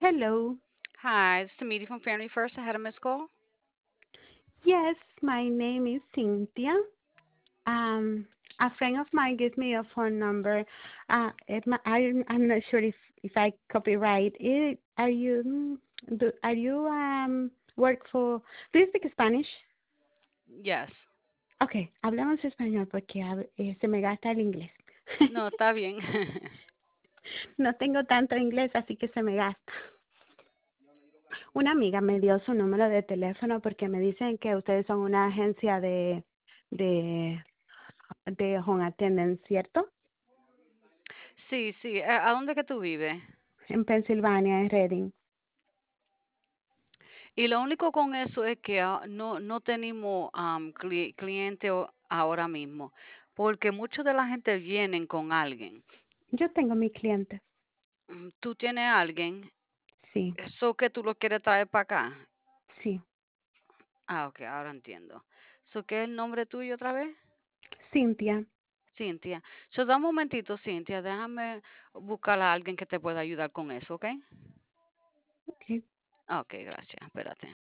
Hello. Hi, it's Tamiti from Family First. I had a missed call. Yes, my name is Cynthia. Um, a friend of mine gave me a phone number. I'm not sure if I copyright it. Are you work for? Do you speak Spanish? Yes. Okay, hablamos español porque se me gasta el inglés. No, está bien. No tengo tanto inglés, así que se me gasta. Una amiga me dio su número de teléfono porque me dicen que ustedes son una agencia de de home attendant, ¿cierto? Sí, sí. ¿A dónde que tú vives? En Pensilvania, en Reading. Y lo único con eso es que no tenemos cliente ahora mismo, porque mucha de la gente vienen con alguien. Yo tengo mi cliente, Tú tienes alguien, sí, eso que tú lo quieres traer para acá. sí. Ah, ok, ahora entiendo. ¿So qué es el nombre tuyo otra vez? Cintia, Cintia. So da un momentito, Cintia, déjame buscar a alguien que te pueda ayudar con eso, ¿ok? ok. Ok, gracias. Espérate.